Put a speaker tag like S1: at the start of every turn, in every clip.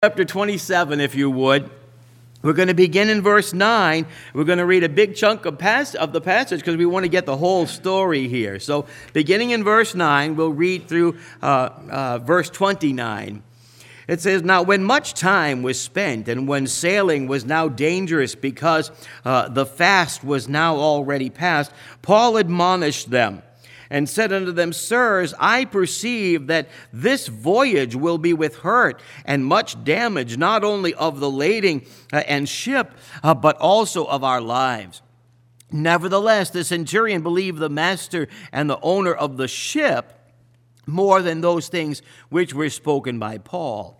S1: Chapter 27, if you would. We're going to begin in verse 9. We're going to read a big chunk of the passage because we want to get the whole story here. So beginning in verse 9, we'll read through verse 29. It says, "Now when much time was spent, and when sailing was now dangerous because the fast was now already past, Paul admonished them, and said unto them, Sirs, I perceive that this voyage will be with hurt and much damage, not only of the lading and ship, but also of our lives. Nevertheless, the centurion believed the master and the owner of the ship more than those things which were spoken by Paul.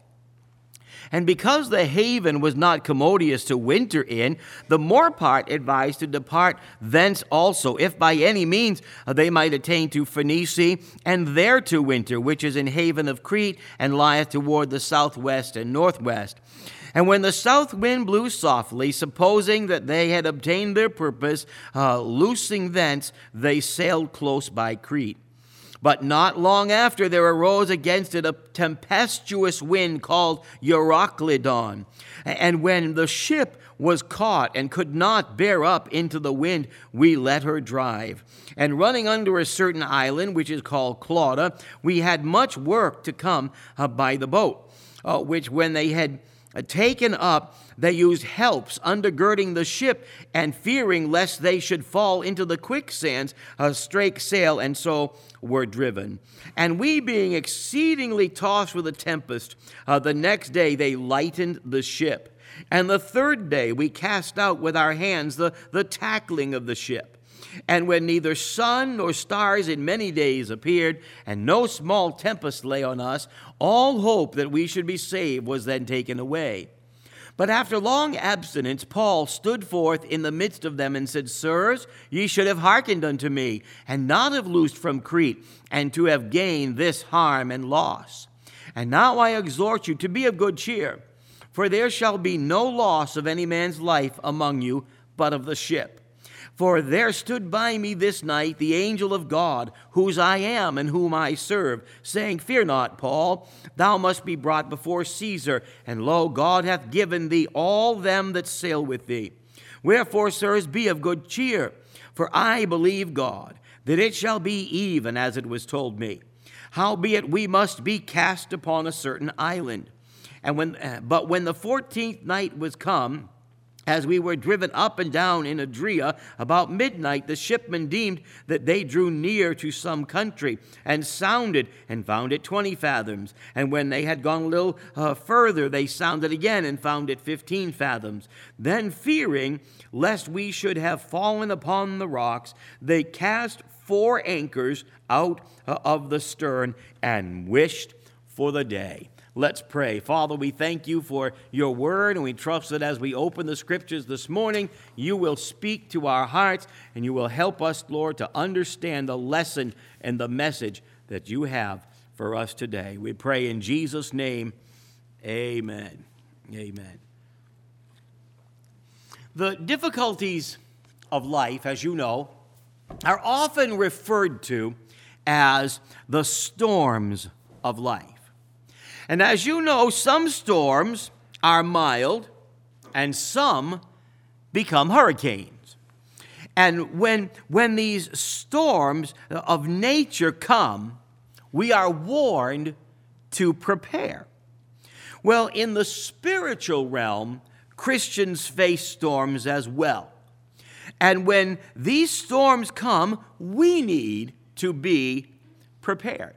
S1: And because the haven was not commodious to winter in, the more part advised to depart thence also, if by any means they might attain to Phoenicia, and there to winter, which is in haven of Crete, and lieth toward the southwest and northwest. And when the south wind blew softly, supposing that they had obtained their purpose, loosing thence, they sailed close by Crete. But not long after there arose against it a tempestuous wind called Euroclydon. And when the ship was caught and could not bear up into the wind, we let her drive. And running under a certain island, which is called Clauda, we had much work to come by the boat, which when they had taken up, they used helps undergirding the ship, and fearing lest they should fall into the quicksands, strake sail, and so were driven. And we, being exceedingly tossed with a tempest, the next day they lightened the ship. And the third day we cast out with our hands the tackling of the ship. And when neither sun nor stars in many days appeared, and no small tempest lay on us, all hope that we should be saved was then taken away. But after long abstinence, Paul stood forth in the midst of them and said, Sirs, ye should have hearkened unto me, and not have loosed from Crete, and to have gained this harm and loss. And now I exhort you to be of good cheer, for there shall be no loss of any man's life among you, but of the ship. For there stood by me this night the angel of God, whose I am and whom I serve, saying, Fear not, Paul, thou must be brought before Caesar, and lo, God hath given thee all them that sail with thee. Wherefore, sirs, be of good cheer, for I believe God, that it shall be even as it was told me. Howbeit we must be cast upon a certain island. But when the 14th night was come, as we were driven up and down in Adria, about midnight the shipmen deemed that they drew near to some country, and sounded, and found it 20 fathoms. And when they had gone a little further, they sounded again, and found it 15 fathoms. Then fearing lest we should have fallen upon the rocks, they cast 4 anchors out of the stern, and wished for the day. Let's pray. Father, we thank you for your word, and we trust that as we open the scriptures this morning, you will speak to our hearts, and you will help us, Lord, to understand the lesson and the message that you have for us today. We pray in Jesus' name, amen. Amen. The difficulties of life, as you know, are often referred to as the storms of life. And as you know, some storms are mild and some become hurricanes. And when these storms of nature come, we are warned to prepare. Well, in the spiritual realm, Christians face storms as well. And when these storms come, we need to be prepared.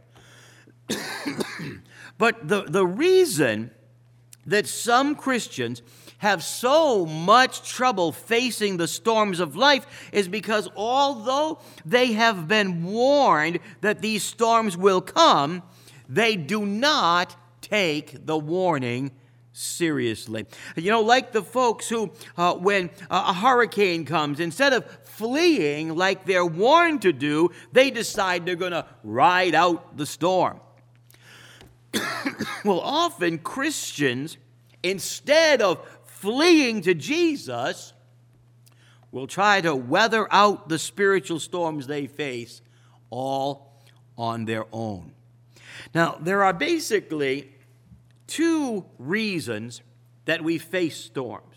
S1: But the reason that some Christians have so much trouble facing the storms of life is because although they have been warned that these storms will come, they do not take the warning seriously. You know, like the folks who, when a hurricane comes, instead of fleeing like they're warned to do, they decide they're going to ride out the storm. Well, often Christians, instead of fleeing to Jesus, will try to weather out the spiritual storms they face all on their own. Now, there are basically two reasons that we face storms.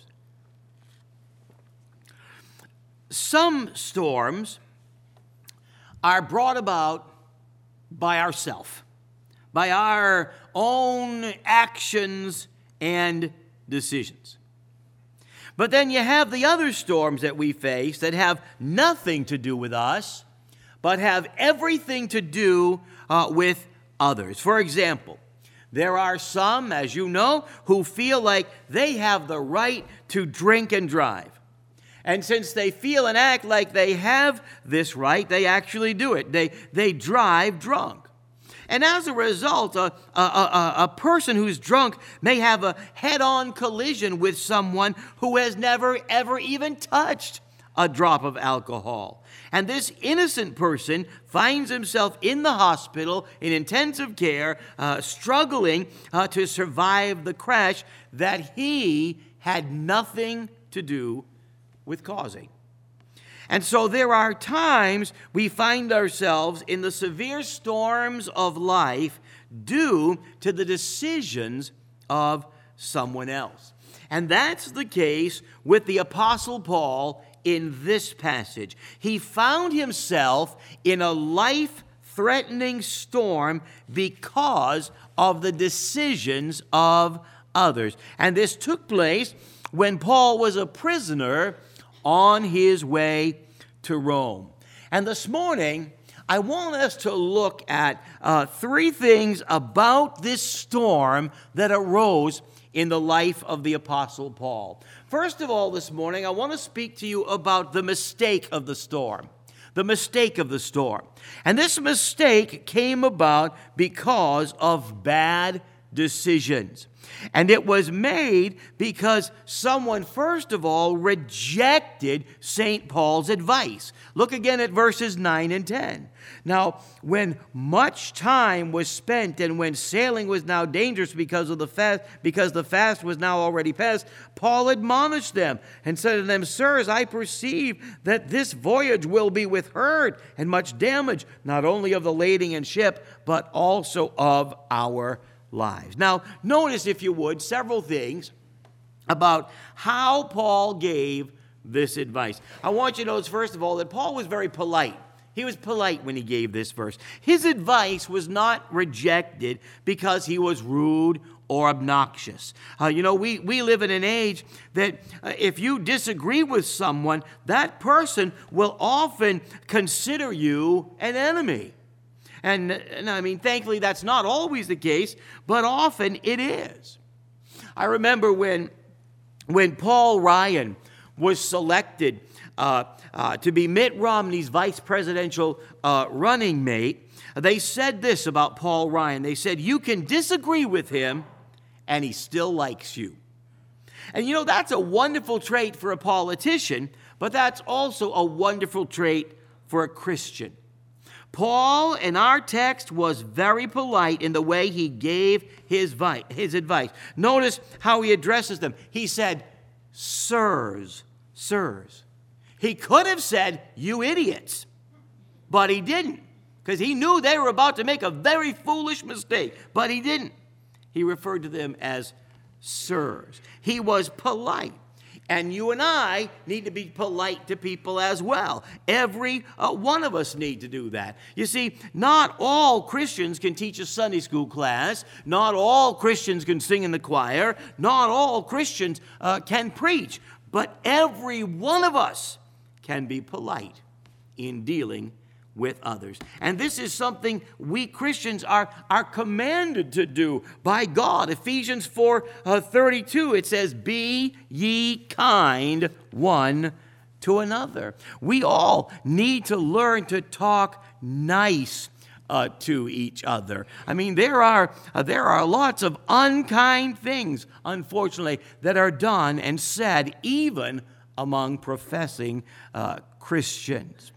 S1: Some storms are brought about by ourselves, by our own actions and decisions. But then you have the other storms that we face that have nothing to do with us, but have everything to do with others. For example, there are some, as you know, who feel like they have the right to drink and drive. And since they feel and act like they have this right, they actually do it. They drive drunk. And as a result, a person who's drunk may have a head-on collision with someone who has never, ever even touched a drop of alcohol. And this innocent person finds himself in the hospital in intensive care, struggling to survive the crash that he had nothing to do with causing. And so there are times we find ourselves in the severe storms of life due to the decisions of someone else. And that's the case with the Apostle Paul in this passage. He found himself in a life-threatening storm because of the decisions of others. And this took place when Paul was a prisoner on his way to Rome. And this morning, I want us to look at three things about this storm that arose in the life of the Apostle Paul. First of all, this morning, I want to speak to you about the mistake of the storm. The mistake of the storm. And this mistake came about because of bad decisions. And it was made because someone, first of all, rejected St. Paul's advice. Look again at verses 9 and 10. Now, when much time was spent and when sailing was now dangerous because the fast was now already past, Paul admonished them and said to them, Sirs, I perceive that this voyage will be with hurt and much damage, not only of the lading and ship, but also of our lives. Now, notice, if you would, several things about how Paul gave this advice. I want you to notice, first of all, that Paul was very polite. He was polite when he gave this verse. His advice was not rejected because he was rude or obnoxious. We live in an age that if you disagree with someone, that person will often consider you an enemy. And I mean, thankfully, that's not always the case, but often it is. I remember when Paul Ryan was selected to be Mitt Romney's vice presidential running mate, they said this about Paul Ryan. They said, you can disagree with him, and he still likes you. And that's a wonderful trait for a politician, but that's also a wonderful trait for a Christian. Paul, in our text, was very polite in the way he gave his advice. Notice how he addresses them. He said, sirs, sirs. He could have said, you idiots, but he didn't, because he knew they were about to make a very foolish mistake, but he didn't. He referred to them as sirs. He was polite. And you and I need to be polite to people as well. Every one of us need to do that. You see, not all Christians can teach a Sunday school class. Not all Christians can sing in the choir. Not all Christians can preach. But every one of us can be polite in dealing with others. And this is something we Christians are commanded to do by God. Ephesians 4:32, it says, be ye kind one to another. We all need to learn to talk nice to each other. I mean, there are lots of unkind things, unfortunately, that are done and said even among professing Christians.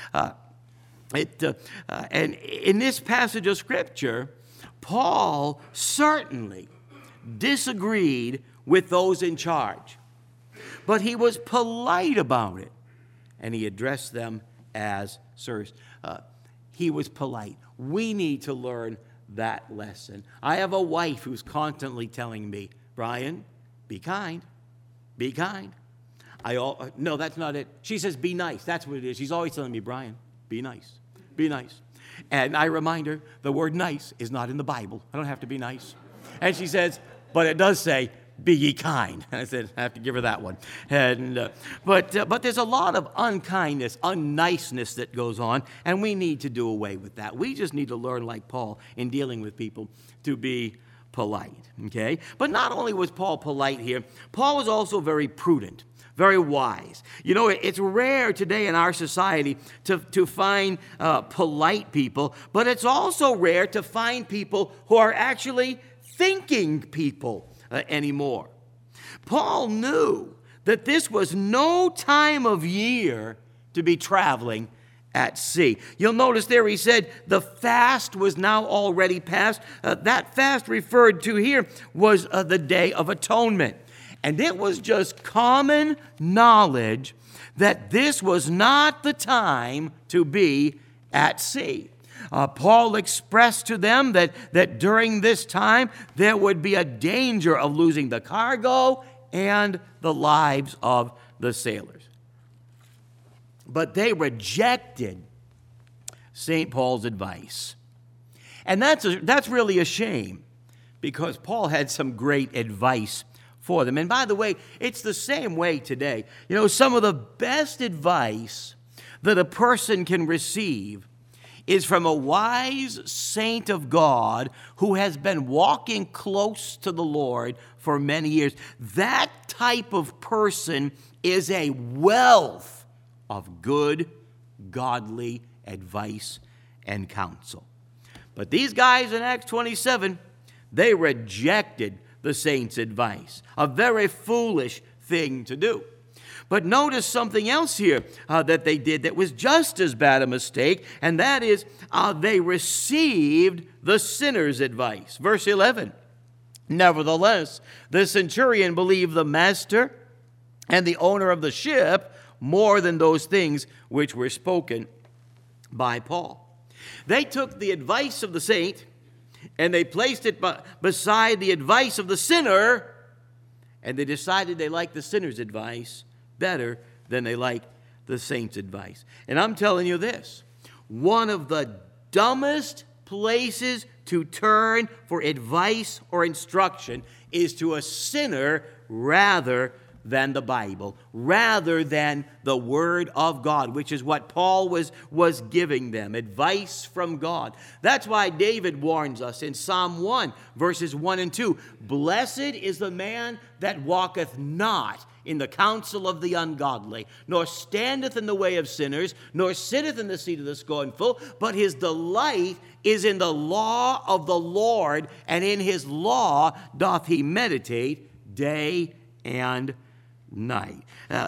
S1: And in this passage of Scripture, Paul certainly disagreed with those in charge. But he was polite about it, and he addressed them as sirs. He was polite. We need to learn that lesson. I have a wife who's constantly telling me, Brian, be kind. Be kind. No, that's not it. She says, be nice. That's what it is. She's always telling me, Brian, be nice. Be nice. And I remind her, the word nice is not in the Bible. I don't have to be nice. And she says, but it does say, be ye kind. I said, I have to give her that one. And, but there's a lot of unkindness, unniceness that goes on, and we need to do away with that. We just need to learn, like Paul, in dealing with people, to be polite, okay? But not only was Paul polite here, Paul was also very prudent, very wise. You know, it's rare today in our society to find polite people, but it's also rare to find people who are actually thinking people anymore. Paul knew that this was no time of year to be traveling at sea. You'll notice there he said the fast was now already past. That fast referred to here was the Day of Atonement. And it was just common knowledge that this was not the time to be at sea. Paul expressed to them that during this time there would be a danger of losing the cargo and the lives of the sailors. But they rejected St. Paul's advice. And that's really a shame, because Paul had some great advice for them. And by the way, it's the same way today. You know, some of the best advice that a person can receive is from a wise saint of God who has been walking close to the Lord for many years. That type of person is a wealth of good, godly advice and counsel. But these guys in Acts 27, they rejected the saint's advice. A very foolish thing to do. But notice something else here that they did that was just as bad a mistake, and that is they received the sinner's advice. Verse 11, nevertheless, the centurion believed the master and the owner of the ship more than those things which were spoken by Paul. They took the advice of the saint and they placed it beside the advice of the sinner, and they decided they liked the sinner's advice better than they liked the saint's advice. And I'm telling you this, one of the dumbest places to turn for advice or instruction is to a sinner rather than the Bible, rather than the Word of God, which is what Paul was giving them, advice from God. That's why David warns us in Psalm 1, verses 1 and 2, blessed is the man that walketh not in the counsel of the ungodly, nor standeth in the way of sinners, nor sitteth in the seat of the scornful, but his delight is in the law of the Lord, and in his law doth he meditate day and night.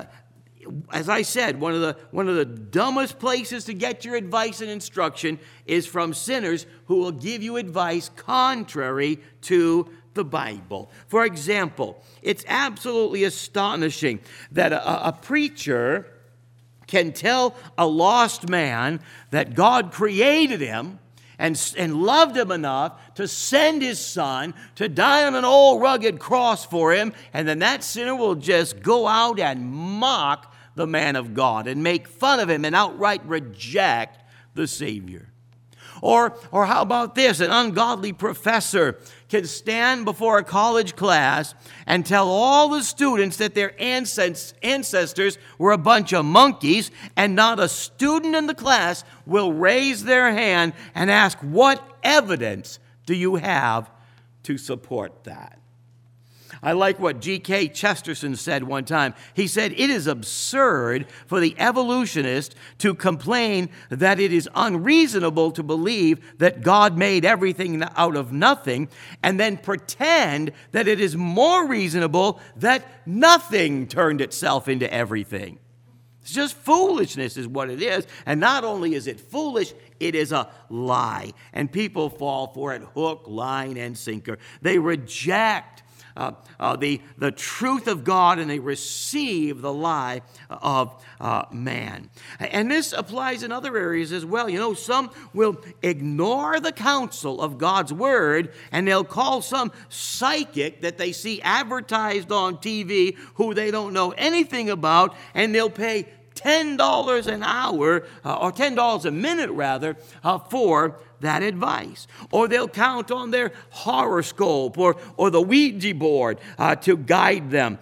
S1: As I said, one of the dumbest places to get your advice and instruction is from sinners who will give you advice contrary to the Bible. For example, it's absolutely astonishing that a preacher can tell a lost man that God created him and loved him enough to send his son to die on an old rugged cross for him, and then that sinner will just go out and mock the man of God and make fun of him and outright reject the Savior. Or how about this? An ungodly professor can stand before a college class and tell all the students that their ancestors were a bunch of monkeys, and not a student in the class will raise their hand and ask, what evidence do you have to support that? I like what G.K. Chesterton said one time. He said, it is absurd for the evolutionist to complain that it is unreasonable to believe that God made everything out of nothing, and then pretend that it is more reasonable that nothing turned itself into everything. It's just foolishness is what it is. And not only is it foolish, it is a lie. And people fall for it hook, line, and sinker. They reject the truth of God, and they receive the lie of man. And this applies in other areas as well. You know, some will ignore the counsel of God's word, and they'll call some psychic that they see advertised on TV who they don't know anything about, and they'll pay $10 an hour, or $10 a minute rather, for that advice. Or they'll count on their horoscope or the Ouija board to guide them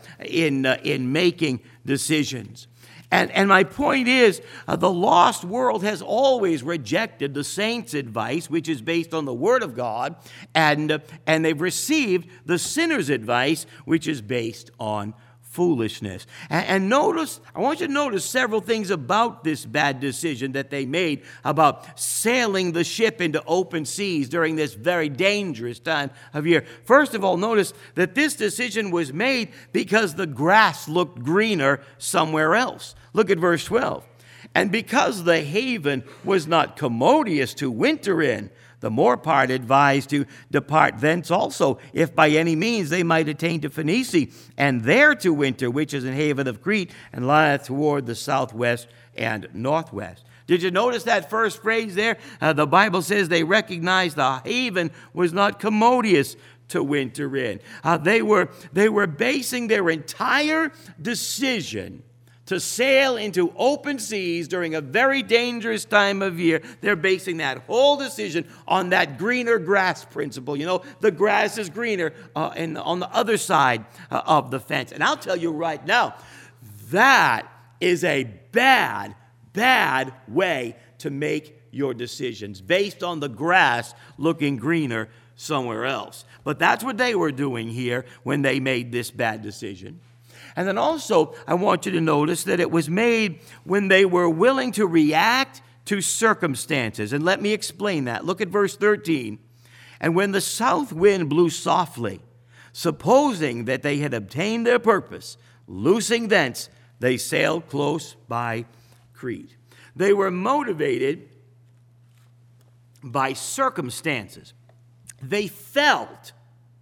S1: in making decisions. And my point is, the lost world has always rejected the saints' advice, which is based on the Word of God, and they've received the sinner's advice, which is based on foolishness. And notice, I want you to notice several things about this bad decision that they made about sailing the ship into open seas during this very dangerous time of year. First of all, notice that this decision was made because the grass looked greener somewhere else. Look at verse 12. And because the haven was not commodious to winter in, the more part advised to depart thence also, if by any means they might attain to Phoenicia, and there to winter, which is an haven of Crete, and lieth toward the southwest and northwest. Did you notice that first phrase there? The Bible says they recognized the haven was not commodious to winter in. They were basing their entire decision to sail into open seas during a very dangerous time of year. They're basing that whole decision on that greener grass principle. You know, the grass is greener on the other side of the fence. And I'll tell you right now, that is a bad, bad way to make your decisions, based on the grass looking greener somewhere else. But that's what they were doing here when they made this bad decision. And then also, I want you to notice that it was made when they were willing to react to circumstances. And let me explain that. Look at verse 13. And when the south wind blew softly, supposing that they had obtained their purpose, loosing thence, they sailed close by Crete. They were motivated by circumstances. They felt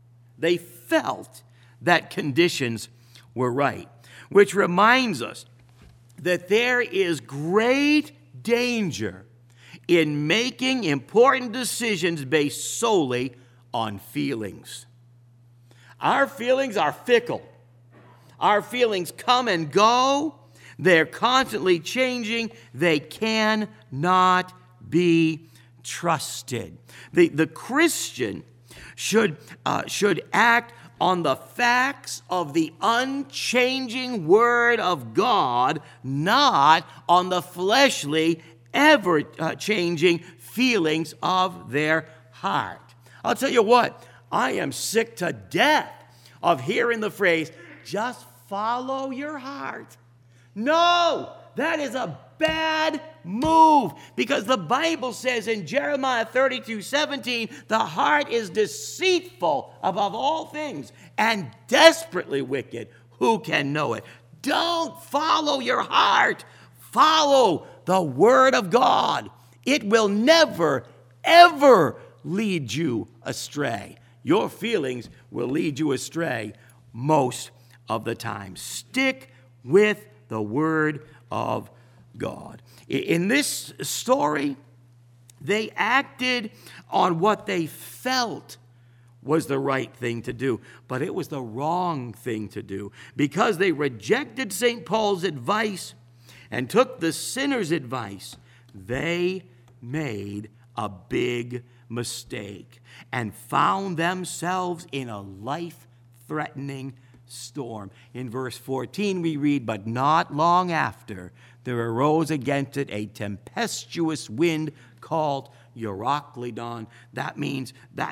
S1: that conditions were right, which reminds us that there is great danger in making important decisions based solely on feelings. Our feelings are fickle. Our feelings come and go. They're constantly changing. They cannot be trusted. The Christian should act on the facts of the unchanging Word of God, not on the fleshly, ever-changing feelings of their heart. I'll tell you what, I am sick to death of hearing the phrase, just follow your heart. No, that is a bad move, because the Bible says in Jeremiah 32:17, the heart is deceitful above all things and desperately wicked. Who can know it? Don't follow your heart. Follow the Word of God. It will never, ever lead you astray. Your feelings will lead you astray most of the time. Stick with the Word of God. In this story, they acted on what they felt was the right thing to do, but it was the wrong thing to do, because they rejected St. Paul's advice and took the sinner's advice. They made a big mistake and found themselves in a life-threatening storm. In verse 14 we read, but not long after there arose against it a tempestuous wind called Euroclydon. That means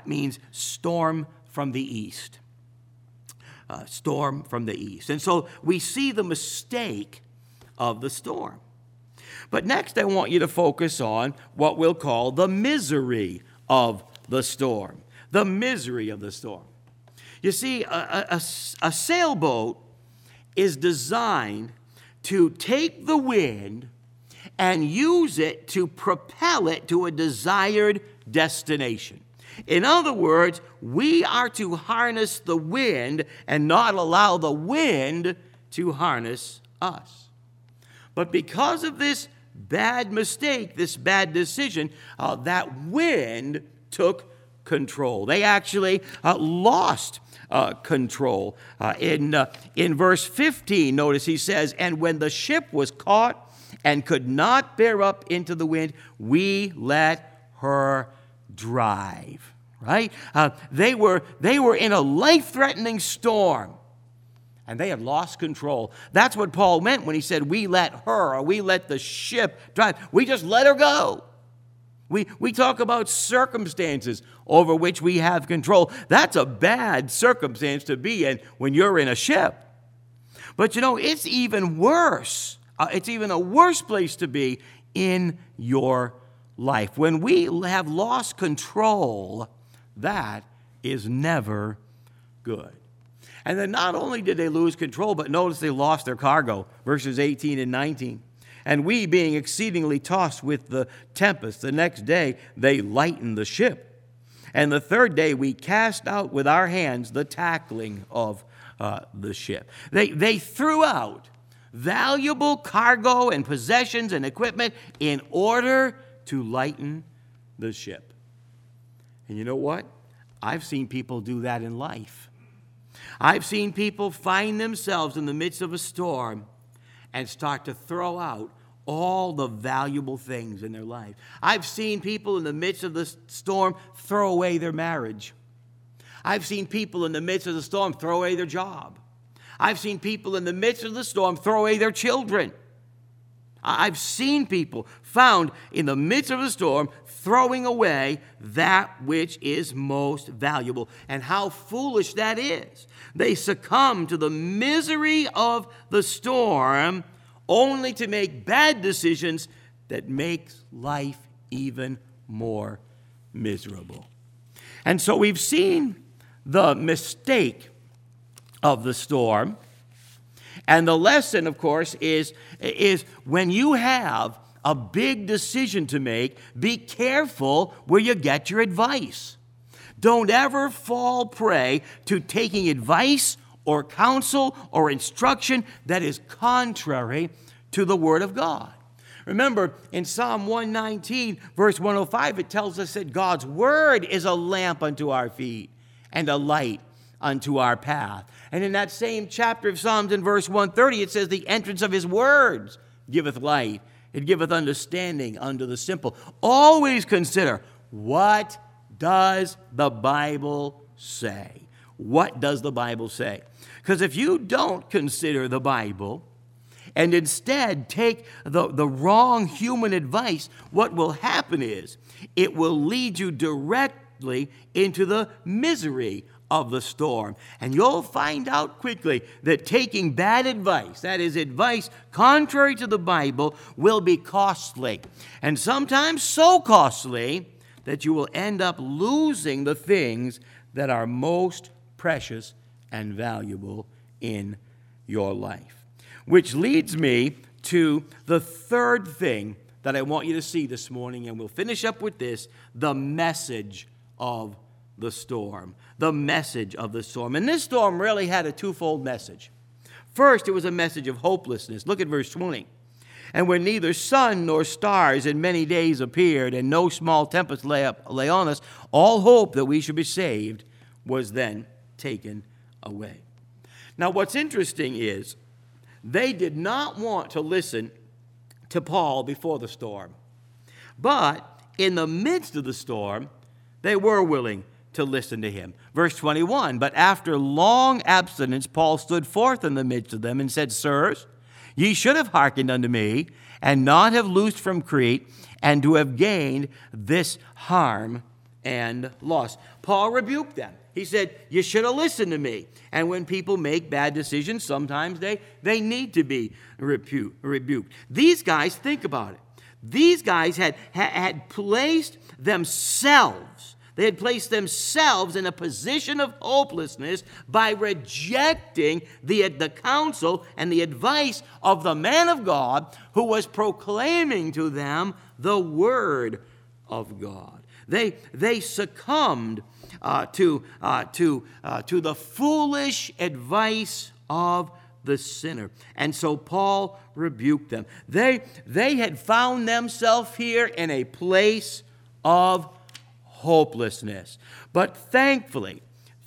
S1: storm from the east. Storm from the east. And so we see the mistake of the storm. But next I want you to focus on what we'll call the misery of the storm. The misery of the storm. You see, a sailboat is designed to take the wind and use it to propel it to a desired destination. In other words, we are to harness the wind and not allow the wind to harness us. But because of this bad mistake, this bad decision, that wind took control. They actually lost control. In verse 15, notice he says, "And when the ship was caught and could not bear up into the wind, we let her drive." Right? They were in a life-threatening storm, and they had lost control. That's what Paul meant when he said, we let her, or we let the ship drive. We just let her go. We talk about circumstances over which we have control. That's a bad circumstance to be in when you're in a ship. But it's even worse. It's even a worse place to be in your life. When we have lost control, that is never good. And then not only did they lose control, but notice they lost their cargo, verses 18 and 19. "And we, being exceedingly tossed with the tempest, the next day they lightened the ship. And the third day we cast out with our hands the tackling of the ship." They threw out valuable cargo and possessions and equipment in order to lighten the ship. And you know what? I've seen people do that in life. I've seen people find themselves in the midst of a storm and start to throw out all the valuable things in their life. I've seen people in the midst of the storm throw away their marriage. I've seen people in the midst of the storm throw away their job. I've seen people in the midst of the storm throw away their children. I've seen people found in the midst of a storm throwing away that which is most valuable. And how foolish that is. They succumb to the misery of the storm only to make bad decisions that makes life even more miserable. And so we've seen the mistake of the storm. And the lesson, of course, is when you have a big decision to make, be careful where you get your advice. Don't ever fall prey to taking advice or counsel or instruction that is contrary to the Word of God. Remember, in Psalm 119, verse 105, it tells us that God's Word is a lamp unto our feet and a light unto our path. And in that same chapter of Psalms, in verse 130, it says, "The entrance of his words giveth light. It giveth understanding unto the simple." Always consider, what does the Bible say? What does the Bible say? Because if you don't consider the Bible and instead take the wrong human advice, what will happen is it will lead you directly into the misery of the storm. And you'll find out quickly that taking bad advice, that is advice contrary to the Bible, will be costly. And sometimes so costly that you will end up losing the things that are most precious and valuable in your life. Which leads me to the third thing that I want you to see this morning, and we'll finish up with this: the message of the storm. The message of the storm. And this storm really had a twofold message. First, it was a message of hopelessness. Look at verse 20. "And when neither sun nor stars in many days appeared, and no small tempest lay on us, all hope that we should be saved was then taken away." Now, what's interesting is they did not want to listen to Paul before the storm. But in the midst of the storm, they were willing to listen to him. Verse 21, "But after long abstinence, Paul stood forth in the midst of them and said, Sirs, ye should have hearkened unto me, and not have loosed from Crete, and to have gained this harm and loss." Paul rebuked them. He said, you should have listened to me. And when people make bad decisions, sometimes they need to be rebuked. These guys, think about it. These guys had placed themselves. They had placed themselves in a position of hopelessness by rejecting the counsel and the advice of the man of God who was proclaiming to them the Word of God. They succumbed to the foolish advice of the sinner. And so Paul rebuked them. They had found themselves here in a place of hopelessness. But thankfully,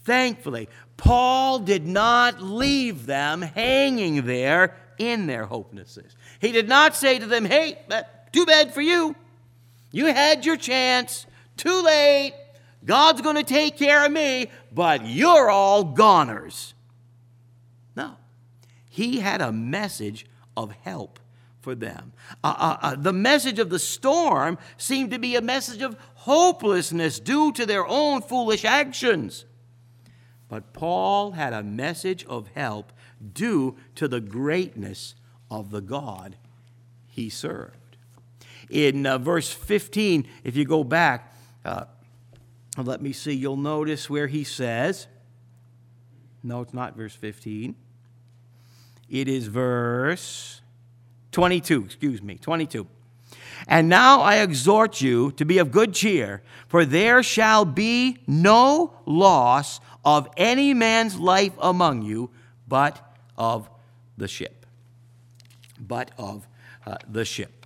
S1: Paul did not leave them hanging there in their hopelessness. He did not say to them, hey, too bad for you. You had your chance. Too late. God's going to take care of me, but you're all goners. No. He had a message of help for them. The message of the storm seemed to be a message of hopelessness due to their own foolish actions. But Paul had a message of help due to the greatness of the God he served. In verse 15, if you go back, let me see, you'll notice where he says, no, it's not verse 15. It is verse 22, 22. And now I exhort you to be of good cheer, for there shall be no loss of any man's life among you, but of the ship. But of the ship.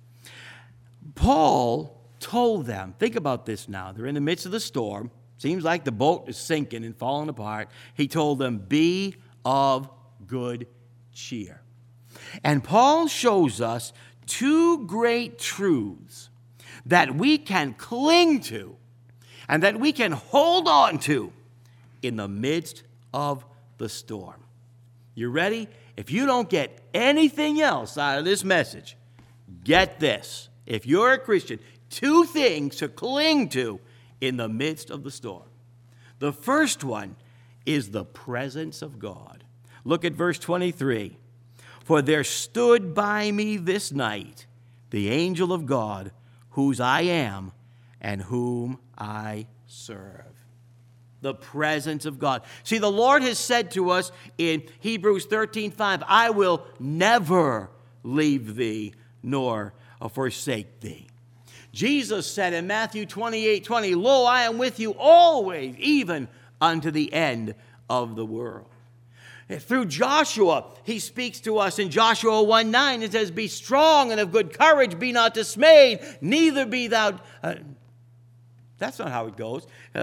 S1: Paul told them, think about this now, they're in the midst of the storm, seems like the boat is sinking and falling apart. He told them, be of good cheer. And Paul shows us two great truths that we can cling to and that we can hold on to in the midst of the storm. You ready? If you don't get anything else out of this message, get this. If you're a Christian, two things to cling to in the midst of the storm. The first one is the presence of God. Look at verse 23. For there stood by me this night the angel of God, whose I am and whom I serve. The presence of God. See, the Lord has said to us in Hebrews 13:5, I will never leave thee nor forsake thee. Jesus said in Matthew 28:20, lo, I am with you always, even unto the end of the world. Through Joshua, he speaks to us in Joshua 1:9. It says, be strong and of good courage, be not dismayed, neither be thou... that's not how it goes.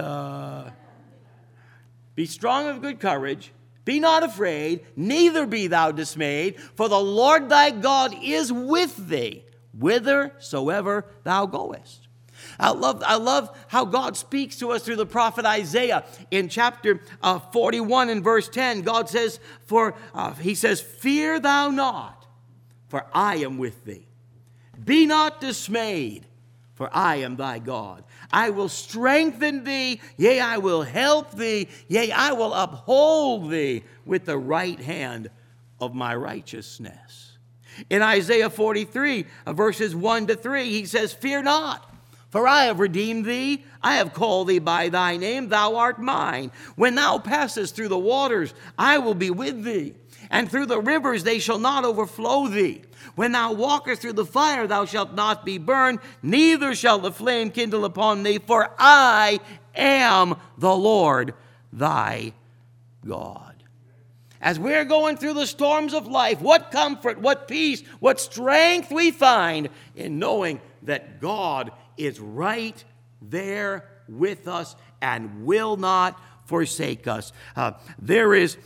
S1: Be strong and of good courage, be not afraid, neither be thou dismayed, for the Lord thy God is with thee, whithersoever thou goest. I love how God speaks to us through the prophet Isaiah. In chapter 41 and verse 10, God says, he says, fear thou not, for I am with thee. Be not dismayed, for I am thy God. I will strengthen thee, yea, I will help thee, yea, I will uphold thee with the right hand of my righteousness. In Isaiah 43, verses 1-3, he says, fear not, for I have redeemed thee, I have called thee by thy name, thou art mine. When thou passest through the waters, I will be with thee, and through the rivers they shall not overflow thee. When thou walkest through the fire, thou shalt not be burned, neither shall the flame kindle upon thee, for I am the Lord thy God. As we're going through the storms of life, what comfort, what peace, what strength we find in knowing that God is right there with us and will not forsake us. There is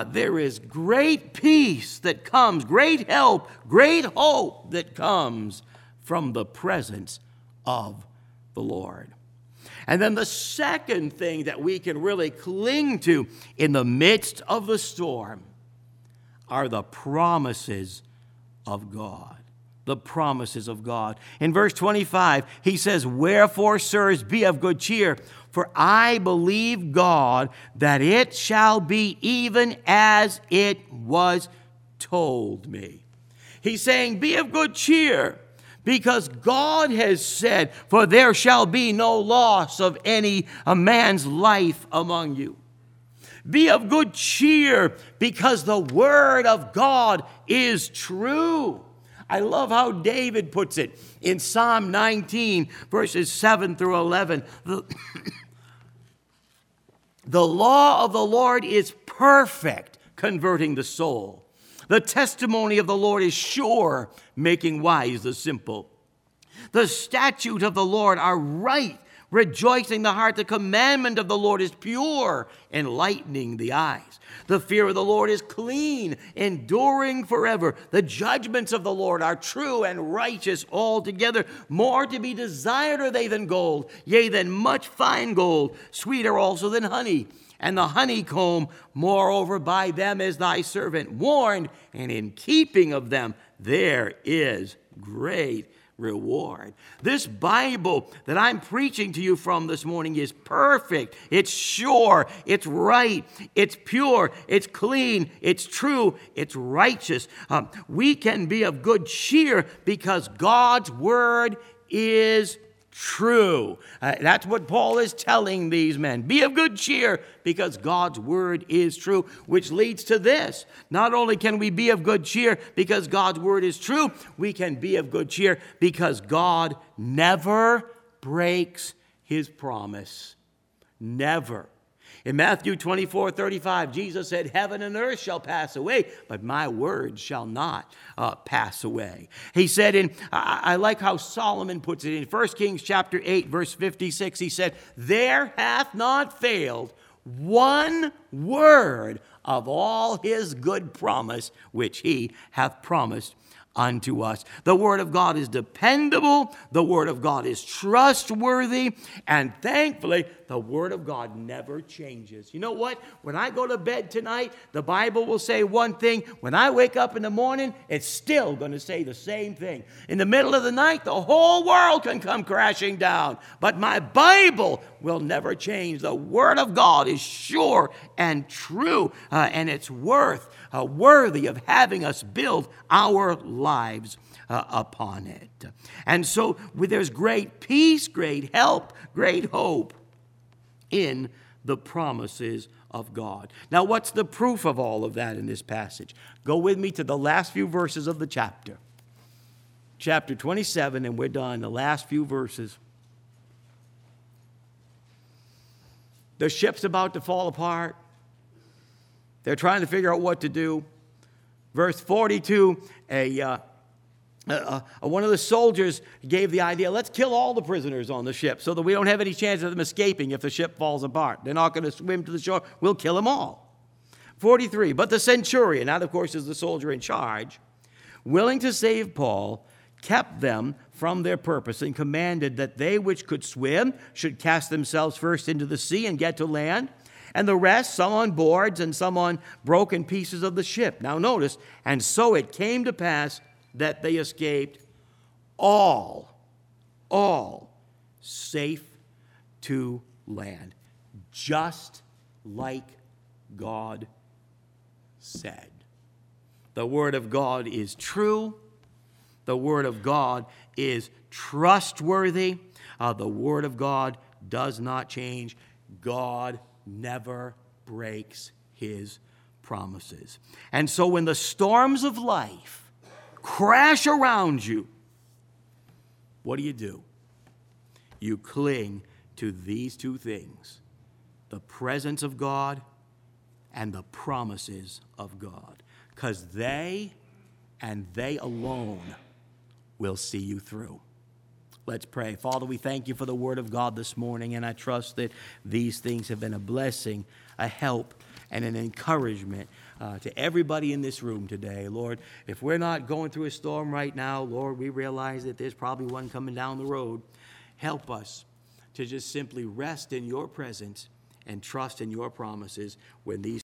S1: great peace that comes, great help, great hope that comes from the presence of the Lord. And then the second thing that we can really cling to in the midst of the storm are the promises of God. The promises of God. In verse 25, he says, wherefore, sirs, be of good cheer, for I believe God that it shall be even as it was told me. He's saying, be of good cheer, because God has said, for there shall be no loss of a man's life among you. Be of good cheer, because the word of God is true. I love how David puts it in Psalm 19, verses 7 through 11. The law of the Lord is perfect, converting the soul. The testimony of the Lord is sure, making wise the simple. The statutes of the Lord are right, rejoicing the heart. The commandment of the Lord is pure, enlightening the eyes. The fear of the Lord is clean, enduring forever. The judgments of the Lord are true and righteous altogether. More to be desired are they than gold, yea, than much fine gold, sweeter also than honey. And the honeycomb, moreover, by them is thy servant warned, and in keeping of them there is great reward. This Bible that I'm preaching to you from this morning is perfect. It's sure. It's right. It's pure. It's clean. It's true. It's righteous. We can be of good cheer because God's word is true. That's what Paul is telling these men. Be of good cheer because God's word is true, which leads to this. Not only can we be of good cheer because God's word is true, we can be of good cheer because God never breaks his promise. Never. In Matthew 24:35, Jesus said, heaven and earth shall pass away, but my word shall not pass away. He said, I like how Solomon puts it in 1 Kings chapter 8, verse 56. He said, there hath not failed one word of all his good promise, which he hath promised unto us. The word of God is dependable. The word of God is trustworthy. And thankfully, the word of God never changes. You know what? When I go to bed tonight, the Bible will say one thing. When I wake up in the morning, it's still going to say the same thing. In the middle of the night, the whole world can come crashing down. But my Bible will never change. The word of God is sure and true, and it's worthy of having us build our lives upon it. And so there's great peace, great help, great hope in the promises of God. Now, what's the proof of all of that in this passage? Go with me to the last few verses of the chapter. Chapter 27, and we're done. The last few verses. The ship's about to fall apart. They're trying to figure out what to do. Verse 42, one of the soldiers gave the idea, let's kill all the prisoners on the ship so that we don't have any chance of them escaping if the ship falls apart. They're not going to swim to the shore. We'll kill them all. 43, but the centurion, that of course is the soldier in charge, willing to save Paul, kept them from their purpose and commanded that they which could swim should cast themselves first into the sea and get to land, and the rest, some on boards and some on broken pieces of the ship. Now notice, and so it came to pass that they escaped all safe to land, just like God said. The word of God is true. The word of God is trustworthy. The word of God does not change. God never breaks his promises. And so when the storms of life crash around you, what do? You cling to these two things: the presence of God and the promises of God, because they and they alone will see you through. Let's pray. Father, we thank you for the word of God this morning, and I trust that these things have been a blessing, a help, and an encouragement to everybody in this room today. Lord, if we're not going through a storm right now, Lord, we realize that there's probably one coming down the road. Help us to just simply rest in your presence and trust in your promises when these